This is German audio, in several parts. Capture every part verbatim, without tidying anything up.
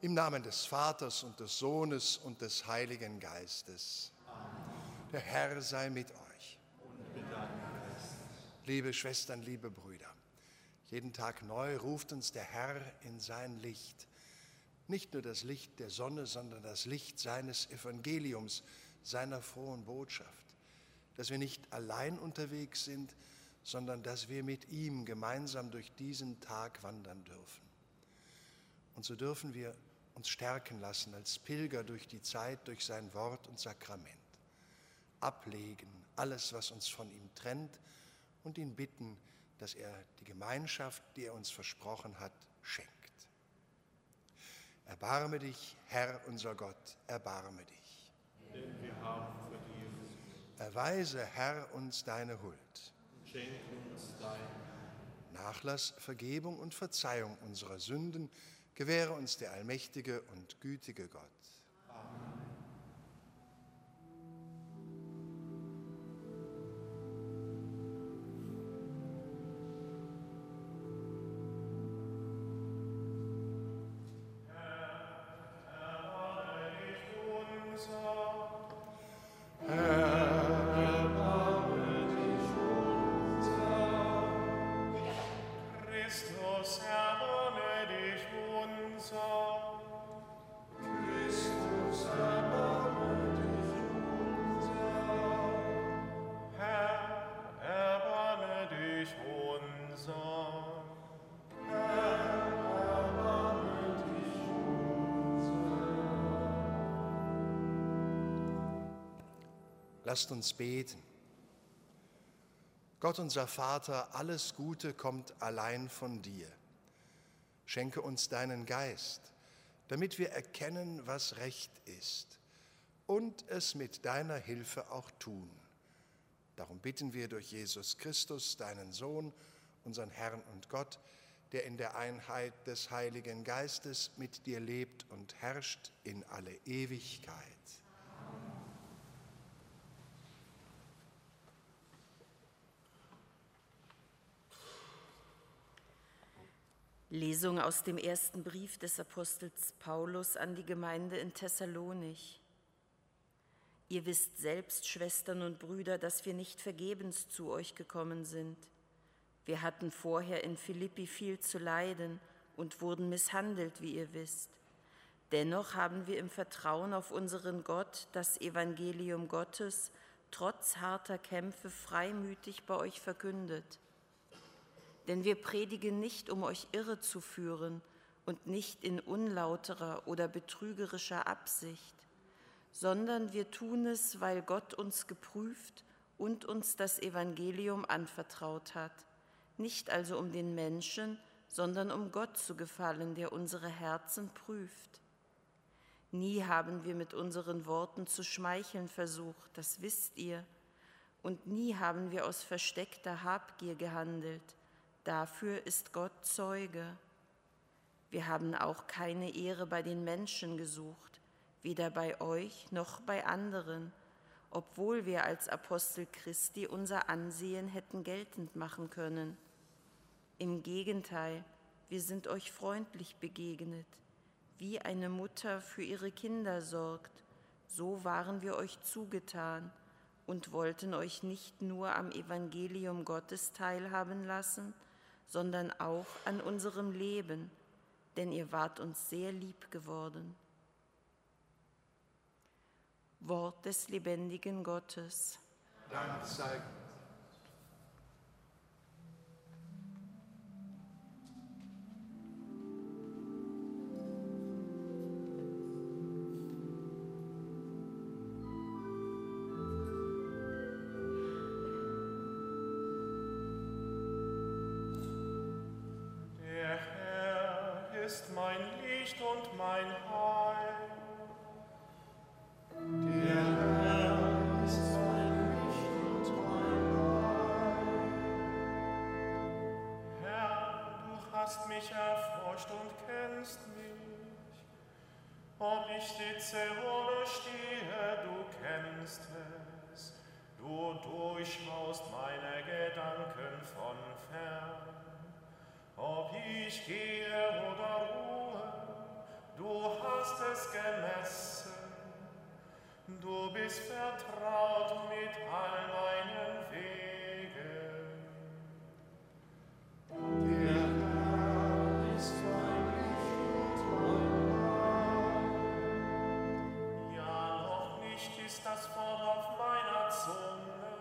Im Namen des Vaters und des Sohnes und des Heiligen Geistes. Amen. Der Herr sei mit euch. Und mit deinem Geist. Liebe Schwestern, liebe Brüder, jeden Tag neu ruft uns der Herr in sein Licht. Nicht nur das Licht der Sonne, sondern das Licht seines Evangeliums, seiner frohen Botschaft. Dass wir nicht allein unterwegs sind, sondern dass wir mit ihm gemeinsam durch diesen Tag wandern dürfen. Und so dürfen wir uns stärken lassen als Pilger durch die Zeit, durch sein Wort und Sakrament. Ablegen alles, was uns von ihm trennt und ihn bitten, dass er die Gemeinschaft, die er uns versprochen hat, schenkt. Erbarme dich, Herr unser Gott, erbarme dich. Denn wir haben verdient. Erweise, Herr, uns deine Huld. Schenk uns dein Nachlass, Vergebung und Verzeihung unserer Sünden gewähre uns der allmächtige und gütige Gott. Amen. Lasst uns beten. Gott unser Vater, alles Gute kommt allein von dir. Schenke uns deinen Geist, damit wir erkennen, was recht ist und es mit deiner Hilfe auch tun. Darum bitten wir durch Jesus Christus, deinen Sohn, unseren Herrn und Gott, der in der Einheit des Heiligen Geistes mit dir lebt und herrscht in alle Ewigkeit. Lesung aus dem ersten Brief des Apostels Paulus an die Gemeinde in Thessalonich. Ihr wisst selbst, Schwestern und Brüder, dass wir nicht vergebens zu euch gekommen sind. Wir hatten vorher in Philippi viel zu leiden und wurden misshandelt, wie ihr wisst. Dennoch haben wir im Vertrauen auf unseren Gott das Evangelium Gottes trotz harter Kämpfe freimütig bei euch verkündet. Denn wir predigen nicht, um euch irre zu führen und nicht in unlauterer oder betrügerischer Absicht, sondern wir tun es, weil Gott uns geprüft und uns das Evangelium anvertraut hat, nicht also um den Menschen, sondern um Gott zu gefallen, der unsere Herzen prüft. Nie haben wir mit unseren Worten zu schmeicheln versucht, das wisst ihr, und nie haben wir aus versteckter Habgier gehandelt. Dafür ist Gott Zeuge. Wir haben auch keine Ehre bei den Menschen gesucht, weder bei euch noch bei anderen, obwohl wir als Apostel Christi unser Ansehen hätten geltend machen können. Im Gegenteil, wir sind euch freundlich begegnet. Wie eine Mutter für ihre Kinder sorgt, so waren wir euch zugetan und wollten euch nicht nur am Evangelium Gottes teilhaben lassen, sondern auch an unserem Leben, denn ihr wart uns sehr lieb geworden. Wort des lebendigen Gottes. Dank sei Gott. Mein Licht und mein Heil. Der Herr ist mein Licht und mein Heil. Herr, du hast mich erforscht und kennst mich. Ob ich sitze oder stehe, du kennst es. Du durchschaust meine Gedanken von fern. Ob ich gehe oder ruhe, du hast es gemessen, du bist vertraut mit all meinen Wegen. Der Herr ist mein Licht und mein Heil. Ja, noch nicht ist das Wort auf meiner Zunge.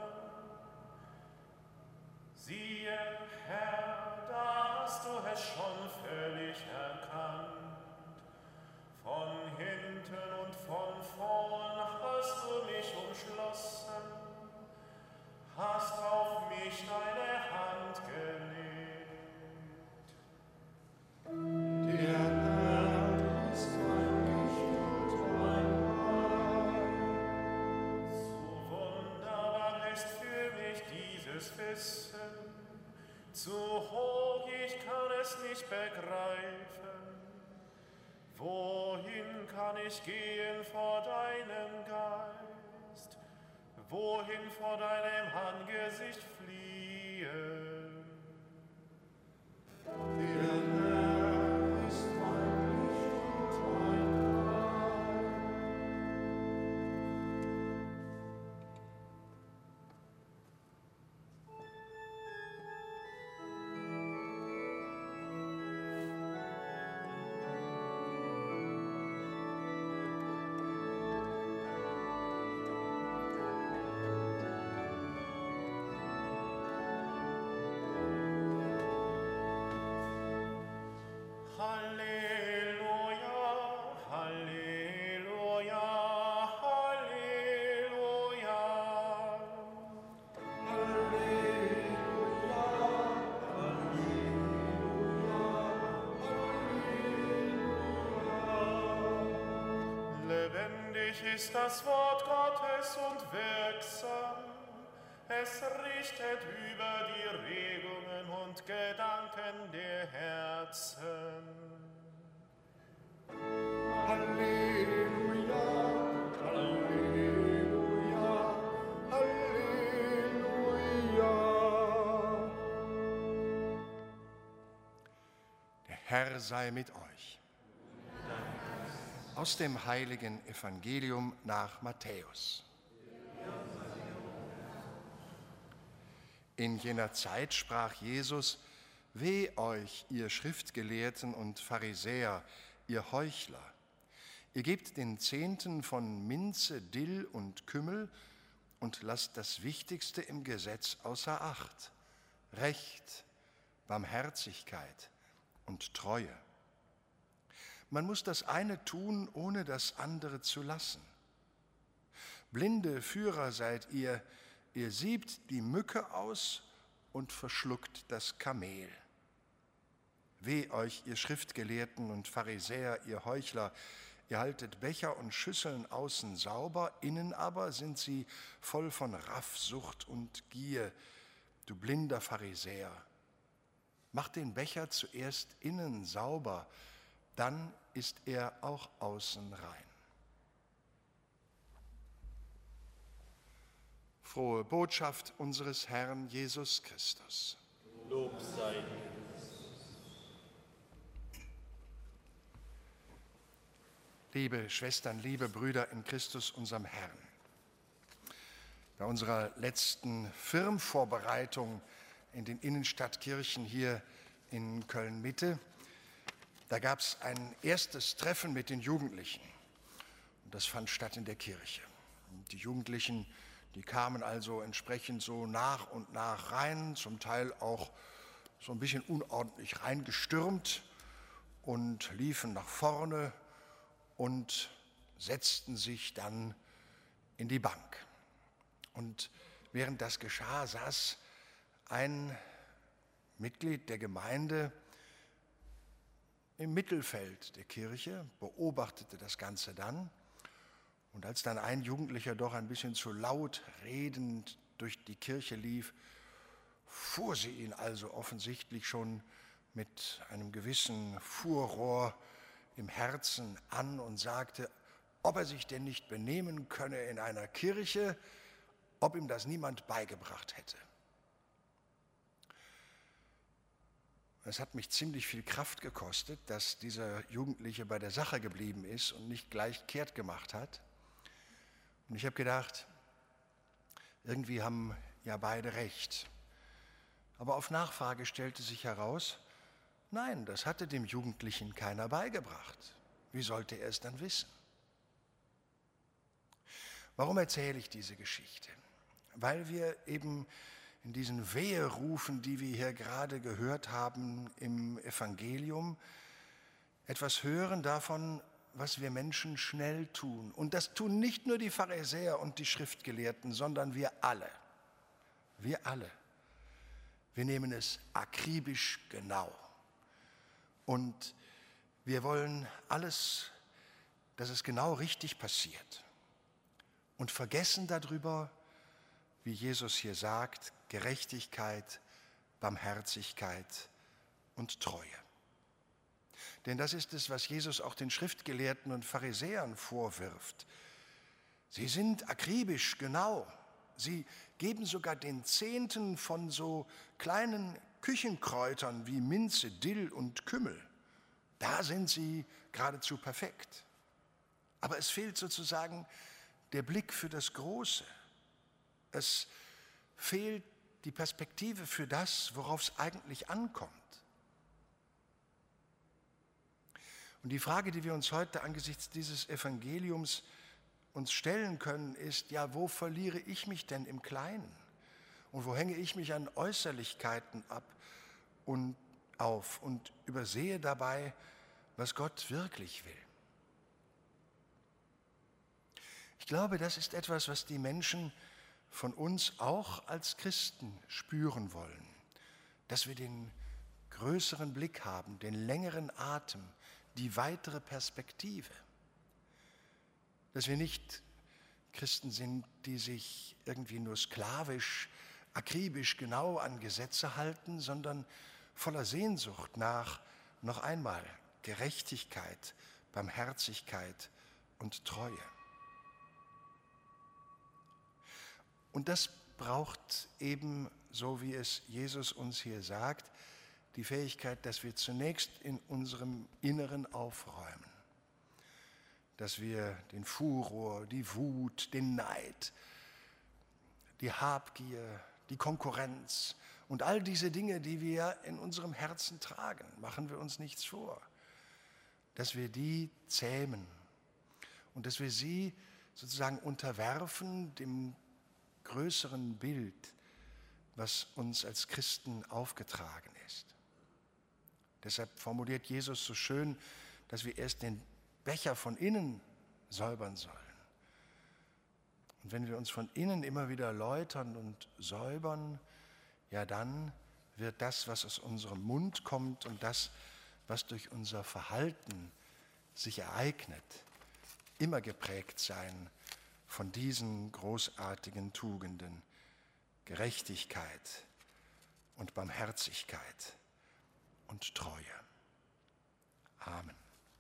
Siehe, Herr, da hast du es schon völlig erkannt. Von hinten und von vorn hast du mich umschlossen, hast auf mich deine Hand gelegt. Der Herr ist mein Licht und mein Heil. So wunderbar ist für mich dieses Wissen, zu hoch ich kann es nicht begreifen. Wohin kann ich gehen vor deinem Geist? Wohin vor deinem Angesicht fliehen? Der Herr ist mein Licht und mein Heil. Halleluja, Halleluja, Halleluja. Lebendig ist das Wort Gottes und wirksam. Es richtet über die Regungen und Gedanken der Herzen. Halleluja, Halleluja, Halleluja. Der Herr sei mit euch. Aus dem heiligen Evangelium nach Matthäus. In jener Zeit sprach Jesus: Weh euch, ihr Schriftgelehrten und Pharisäer, ihr Heuchler! Ihr gebt den Zehnten von Minze, Dill und Kümmel und lasst das Wichtigste im Gesetz außer Acht: Recht, Barmherzigkeit und Treue. Man muss das eine tun, ohne das andere zu lassen. Blinde Führer seid ihr, ihr siebt die Mücke aus und verschluckt das Kamel. Weh euch, ihr Schriftgelehrten und Pharisäer, ihr Heuchler! Ihr haltet Becher und Schüsseln außen sauber, innen aber sind sie voll von Raffsucht und Gier. Du blinder Pharisäer, mach den Becher zuerst innen sauber, dann ist er auch außen rein. Frohe Botschaft unseres Herrn Jesus Christus. Lob sei dir. Liebe Schwestern, liebe Brüder in Christus, unserem Herrn. Bei unserer letzten Firmvorbereitung in den Innenstadtkirchen hier in Köln-Mitte, da gab es ein erstes Treffen mit den Jugendlichen. Und das fand statt in der Kirche. Und die Jugendlichen, die kamen also entsprechend so nach und nach rein, zum Teil auch so ein bisschen unordentlich reingestürmt und liefen nach vorne und setzten sich dann in die Bank. Und während das geschah, saß ein Mitglied der Gemeinde im Mittelfeld der Kirche, beobachtete das Ganze dann. Und als dann ein Jugendlicher doch ein bisschen zu laut redend durch die Kirche lief, fuhr sie ihn also offensichtlich schon mit einem gewissen Furor im Herzen an und sagte, ob er sich denn nicht benehmen könne in einer Kirche, ob ihm das niemand beigebracht hätte. Es hat mich ziemlich viel Kraft gekostet, dass dieser Jugendliche bei der Sache geblieben ist und nicht gleich kehrt gemacht hat. Und ich habe gedacht, irgendwie haben ja beide recht. Aber auf Nachfrage stellte sich heraus, nein, das hatte dem Jugendlichen keiner beigebracht. Wie sollte er es dann wissen? Warum erzähle ich diese Geschichte? Weil wir eben in diesen Weherufen, die wir hier gerade gehört haben im Evangelium, etwas hören davon, was wir Menschen schnell tun. Und das tun nicht nur die Pharisäer und die Schriftgelehrten, sondern wir alle. Wir alle. Wir nehmen es akribisch genau. Und wir wollen alles, dass es genau richtig passiert. Und vergessen darüber, wie Jesus hier sagt, Gerechtigkeit, Barmherzigkeit und Treue. Denn das ist es, was Jesus auch den Schriftgelehrten und Pharisäern vorwirft. Sie sind akribisch genau. Sie geben sogar den Zehnten von so kleinen Küchenkräutern wie Minze, Dill und Kümmel. Da sind sie geradezu perfekt. Aber es fehlt sozusagen der Blick für das Große. Es fehlt die Perspektive für das, worauf es eigentlich ankommt. Und die Frage, die wir uns heute angesichts dieses Evangeliums uns stellen können, ist, ja, wo verliere ich mich denn im Kleinen? Und wo hänge ich mich an Äußerlichkeiten ab und auf und übersehe dabei, was Gott wirklich will? Ich glaube, das ist etwas, was die Menschen von uns auch als Christen spüren wollen, dass wir den größeren Blick haben, den längeren Atem, die weitere Perspektive, dass wir nicht Christen sind, die sich irgendwie nur sklavisch, akribisch genau an Gesetze halten, sondern voller Sehnsucht nach, noch einmal, Gerechtigkeit, Barmherzigkeit und Treue. Und das braucht eben, so wie es Jesus uns hier sagt, die Fähigkeit, dass wir zunächst in unserem Inneren aufräumen, dass wir den Furor, die Wut, den Neid, die Habgier, die Konkurrenz und all diese Dinge, die wir in unserem Herzen tragen, machen wir uns nichts vor, dass wir die zähmen und dass wir sie sozusagen unterwerfen dem größeren Bild, was uns als Christen aufgetragen ist. Deshalb formuliert Jesus so schön, dass wir erst den Becher von innen säubern sollen. Und wenn wir uns von innen immer wieder läutern und säubern, ja dann wird das, was aus unserem Mund kommt und das, was durch unser Verhalten sich ereignet, immer geprägt sein von diesen großartigen Tugenden, Gerechtigkeit und Barmherzigkeit und Treue. Amen.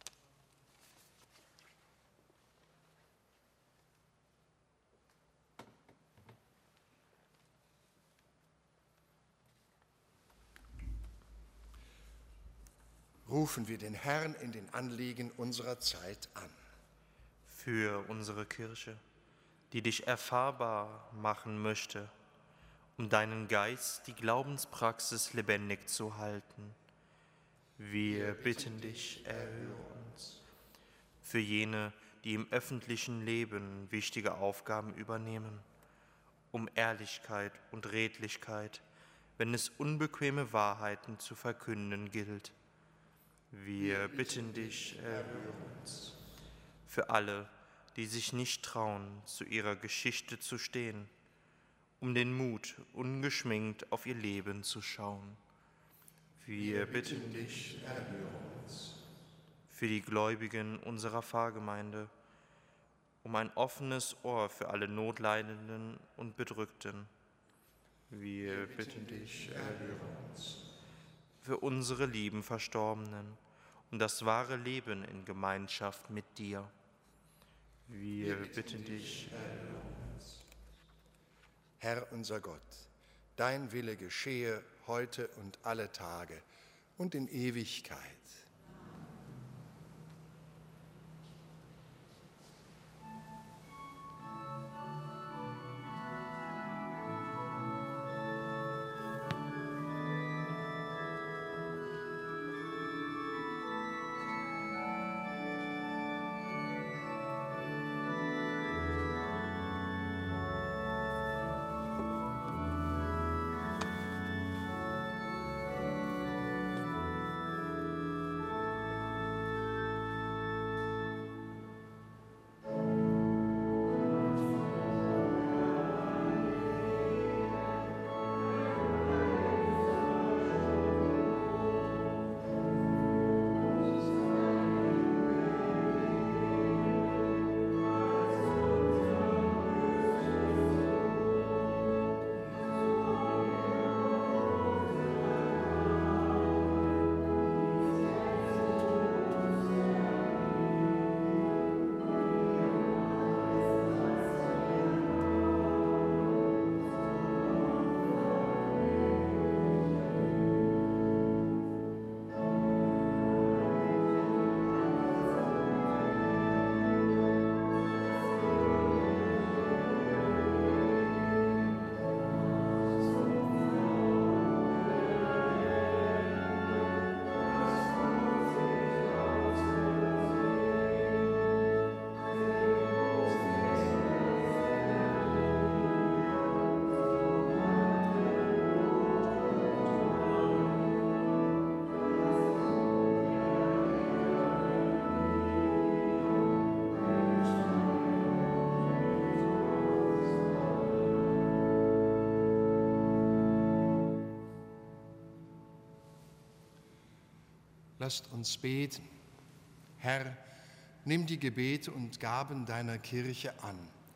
Rufen wir den Herrn in den Anliegen unserer Zeit an. Für unsere Kirche, die dich erfahrbar machen möchte, um deinen Geist, die Glaubenspraxis lebendig zu halten. Wir bitten dich, erhöre uns. Für jene, die im öffentlichen Leben wichtige Aufgaben übernehmen, um Ehrlichkeit und Redlichkeit, wenn es unbequeme Wahrheiten zu verkünden gilt. Wir bitten dich, erhöre uns. Für alle, die sich nicht trauen, zu ihrer Geschichte zu stehen, um den Mut, ungeschminkt auf ihr Leben zu schauen. Wir bitten dich, erhöre uns. Für die Gläubigen unserer Pfarrgemeinde, um ein offenes Ohr für alle Notleidenden und Bedrückten. Wir bitten dich, erhöre uns. Für unsere lieben Verstorbenen und das wahre Leben in Gemeinschaft mit dir. Wir bitten dich, erhöre uns. Herr unser Gott, dein Wille geschehe heute und alle Tage und in Ewigkeit. Lasst uns beten. Herr, nimm die Gebete und Gaben deiner Kirche an.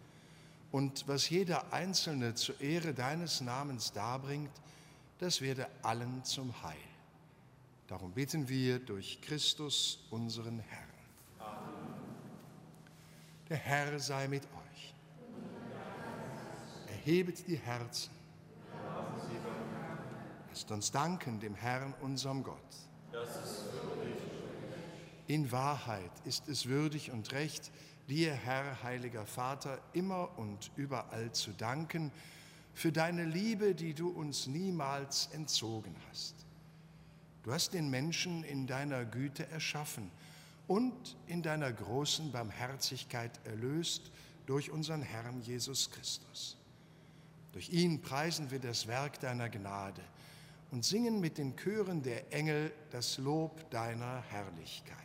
Und was jeder Einzelne zur Ehre deines Namens darbringt, das werde allen zum Heil. Darum bitten wir durch Christus, unseren Herrn. Amen. Der Herr sei mit euch. Erhebet die Herzen. Lasst uns danken dem Herrn, unserem Gott. Das ist würdig. In Wahrheit ist es würdig und recht, dir, Herr, heiliger Vater, immer und überall zu danken für deine Liebe, die du uns niemals entzogen hast. Du hast den Menschen in deiner Güte erschaffen und in deiner großen Barmherzigkeit erlöst durch unseren Herrn Jesus Christus. Durch ihn preisen wir das Werk deiner Gnade und singen mit den Chören der Engel das Lob deiner Herrlichkeit.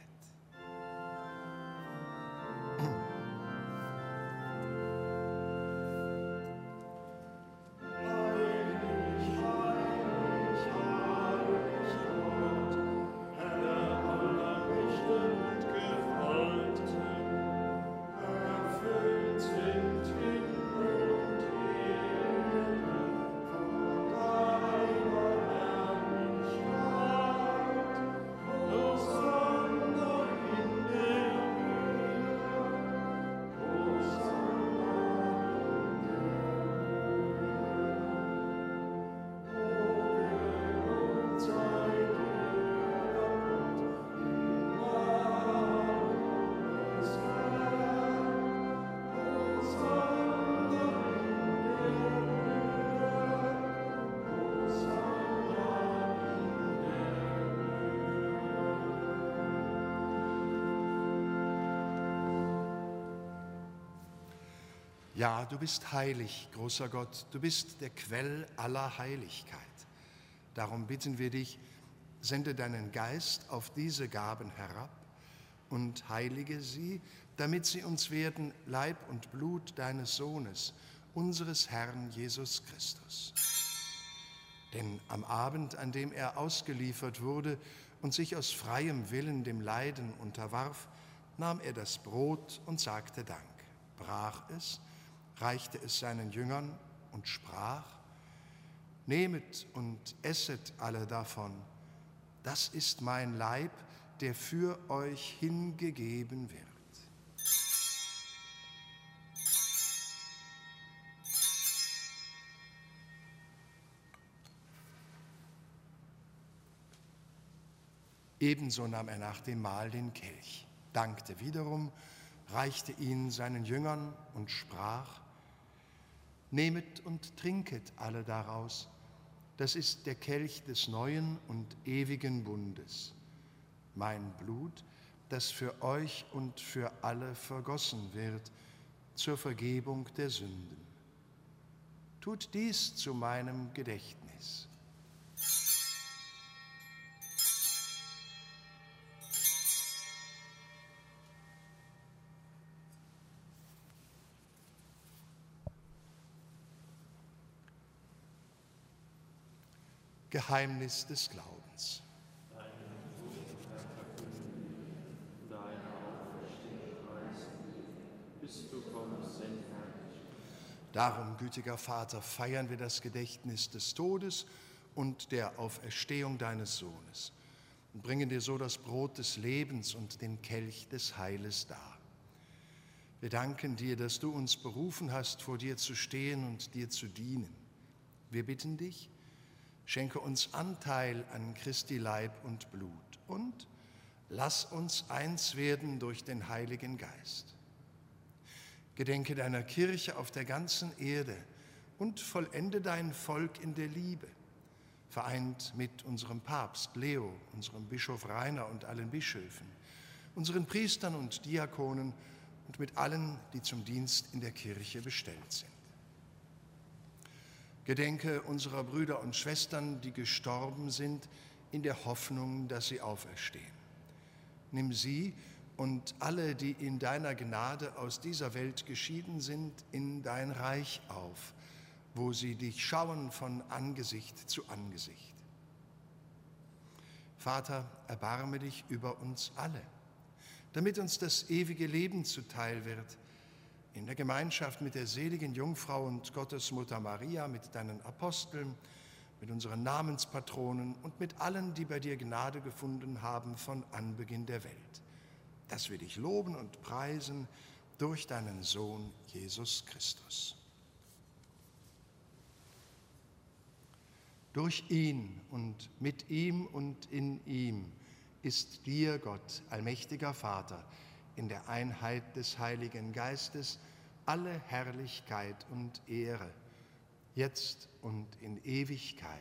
Ja, du bist heilig, großer Gott, du bist der Quell aller Heiligkeit. Darum bitten wir dich, sende deinen Geist auf diese Gaben herab und heilige sie, damit sie uns werden Leib und Blut deines Sohnes, unseres Herrn Jesus Christus. Denn am Abend, an dem er ausgeliefert wurde und sich aus freiem Willen dem Leiden unterwarf, nahm er das Brot und sagte Dank, brach es, reichte es seinen Jüngern und sprach: Nehmet und esset alle davon, das ist mein Leib, der für euch hingegeben wird. Ebenso nahm er nach dem Mahl den Kelch, dankte wiederum, reichte ihn seinen Jüngern und sprach: Nehmet und trinket alle daraus, das ist der Kelch des neuen und ewigen Bundes, mein Blut, das für euch und für alle vergossen wird zur Vergebung der Sünden. Tut dies zu meinem Gedächtnis. Geheimnis des Glaubens. Darum, gütiger Vater, feiern wir das Gedächtnis des Todes und der Auferstehung deines Sohnes und bringen dir so das Brot des Lebens und den Kelch des Heiles dar. Wir danken dir, dass du uns berufen hast, vor dir zu stehen und dir zu dienen. Wir bitten dich, schenke uns Anteil an Christi Leib und Blut und lass uns eins werden durch den Heiligen Geist. Gedenke deiner Kirche auf der ganzen Erde und vollende dein Volk in der Liebe, vereint mit unserem Papst Leo, unserem Bischof Rainer und allen Bischöfen, unseren Priestern und Diakonen und mit allen, die zum Dienst in der Kirche bestellt sind. Gedenke unserer Brüder und Schwestern, die gestorben sind, in der Hoffnung, dass sie auferstehen. Nimm sie und alle, die in deiner Gnade aus dieser Welt geschieden sind, in dein Reich auf, wo sie dich schauen von Angesicht zu Angesicht. Vater, erbarme dich über uns alle, damit uns das ewige Leben zuteil wird, in der Gemeinschaft mit der seligen Jungfrau und Gottesmutter Maria, mit deinen Aposteln, mit unseren Namenspatronen und mit allen, die bei dir Gnade gefunden haben von Anbeginn der Welt, dass wir dich loben und preisen durch deinen Sohn Jesus Christus. Durch ihn und mit ihm und in ihm ist dir, Gott, allmächtiger Vater, in der Einheit des Heiligen Geistes alle Herrlichkeit und Ehre, jetzt und in Ewigkeit.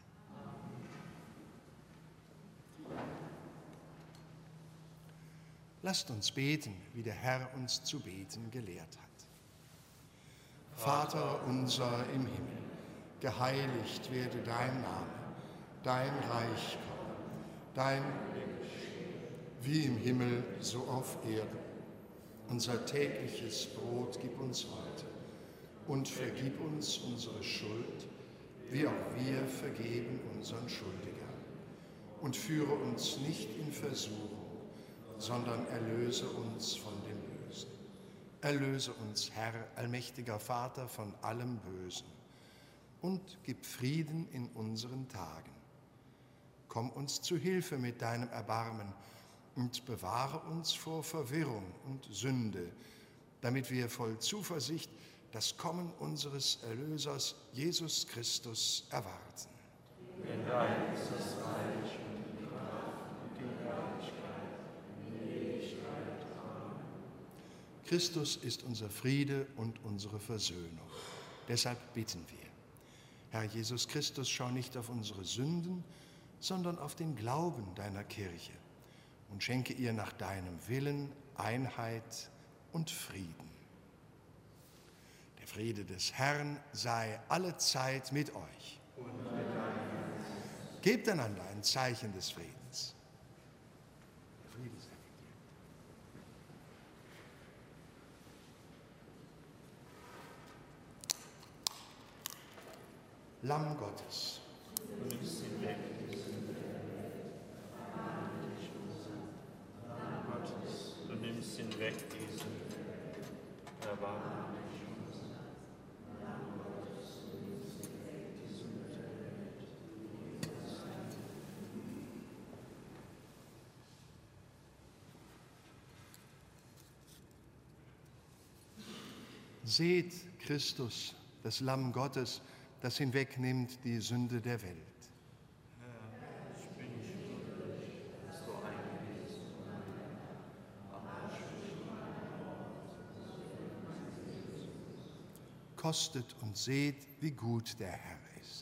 Lasst uns beten, wie der Herr uns zu beten gelehrt hat. Vater unser im Himmel, geheiligt werde dein Name, dein Reich komme, dein Wille geschehe, wie im Himmel, so auf Erden. Unser tägliches Brot gib uns heute und vergib uns unsere Schuld, wie auch wir vergeben unseren Schuldigern. Und führe uns nicht in Versuchung, sondern erlöse uns von dem Bösen. Erlöse uns, Herr, allmächtiger Vater, von allem Bösen und gib Frieden in unseren Tagen. Komm uns zu Hilfe mit deinem Erbarmen und bewahre uns vor Verwirrung und Sünde, damit wir voll Zuversicht das Kommen unseres Erlösers, Jesus Christus, erwarten. Denn dein ist das Reich und die Kraft und die Herrlichkeit in Ewigkeit. Amen. Christus ist unser Friede und unsere Versöhnung. Deshalb bitten wir. Herr Jesus Christus, schau nicht auf unsere Sünden, sondern auf den Glauben deiner Kirche und schenke ihr nach deinem Willen Einheit und Frieden. Der Friede des Herrn sei allezeit mit euch. Gebt einander ein Zeichen des Friedens. Der Friede sei mit dir. Lamm Gottes. Du nimmst hinweg diesen, erbarme dich. Seht Christus, das Lamm Gottes, das hinwegnimmt die Sünde der Welt. Herr, ich bin nicht würdig, dass du kostet und seht, wie gut der Herr ist.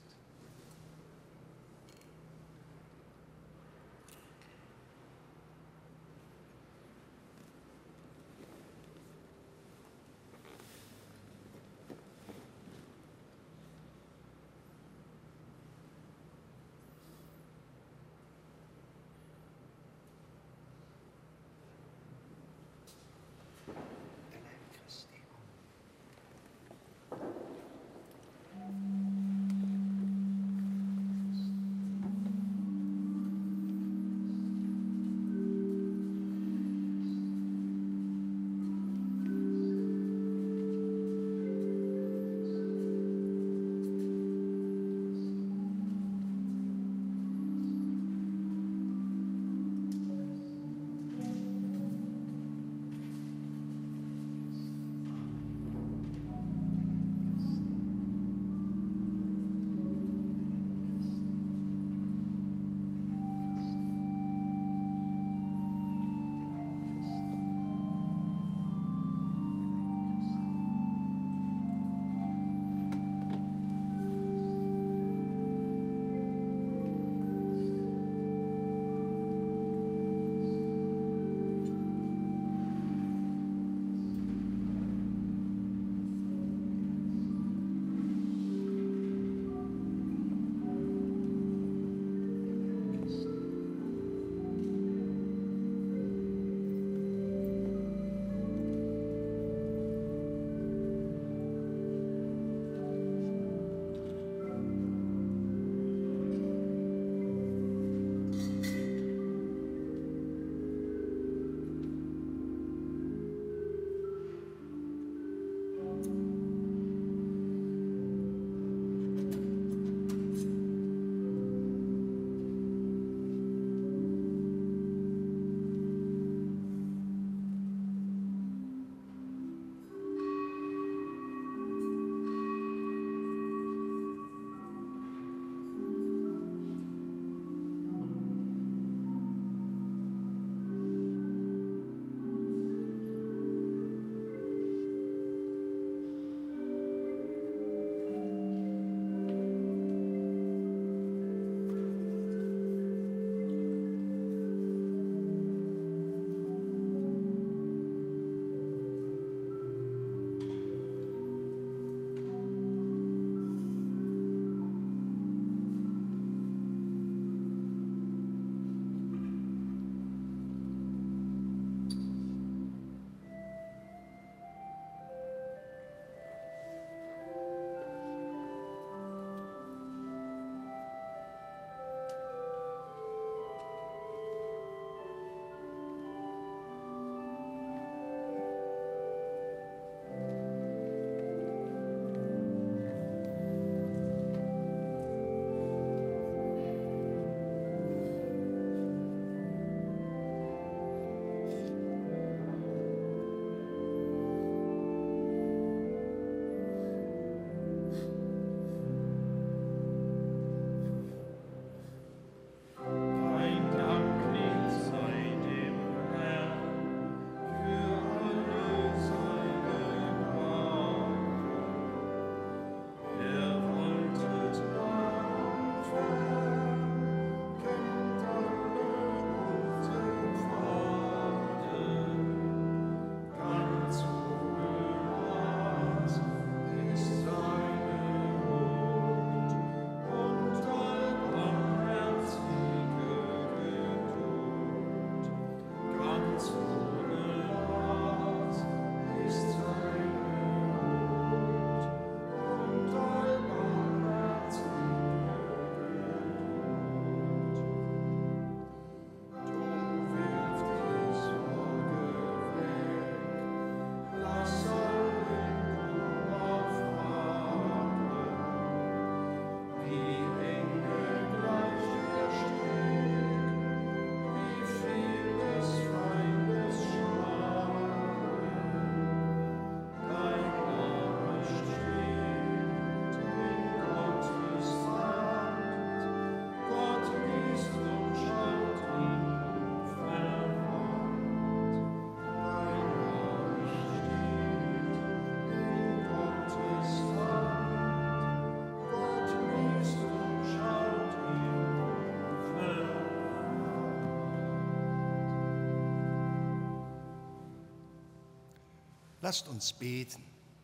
Lasst uns beten.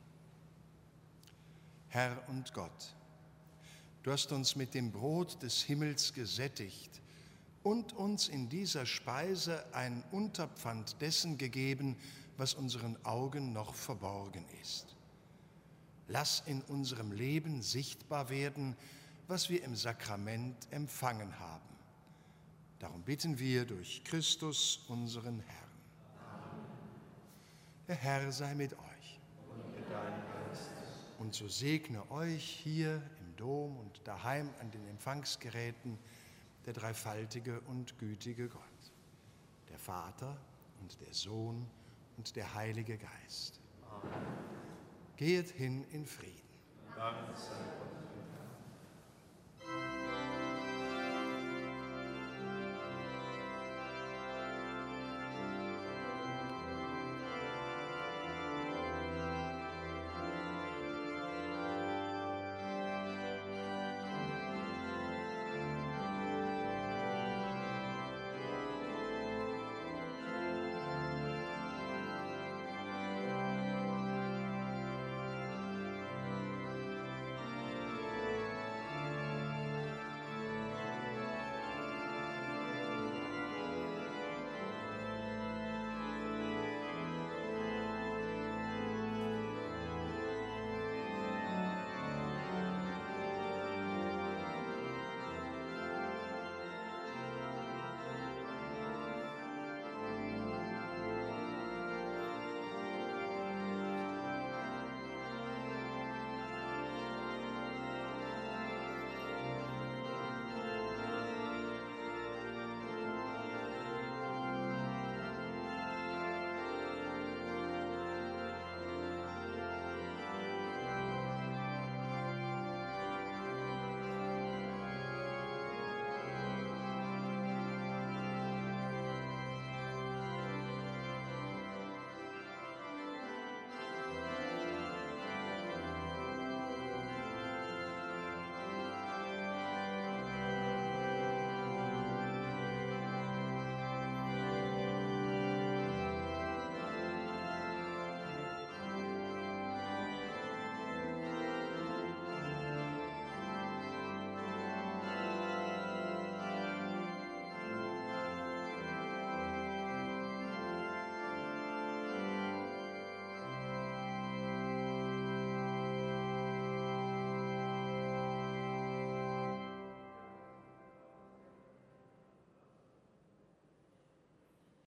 Herr und Gott, du hast uns mit dem Brot des Himmels gesättigt und uns in dieser Speise ein Unterpfand dessen gegeben, was unseren Augen noch verborgen ist. Lass in unserem Leben sichtbar werden, was wir im Sakrament empfangen haben. Darum bitten wir durch Christus, unseren Herrn. Amen. Der Herr sei mit euch. Und mit deinem Geist. Und so segne euch hier im Dom und daheim an den Empfangsgeräten der dreifaltige und gütige Gott, der Vater und der Sohn und der Heilige Geist. Amen. Gehet hin in Frieden. Dank sei Gott.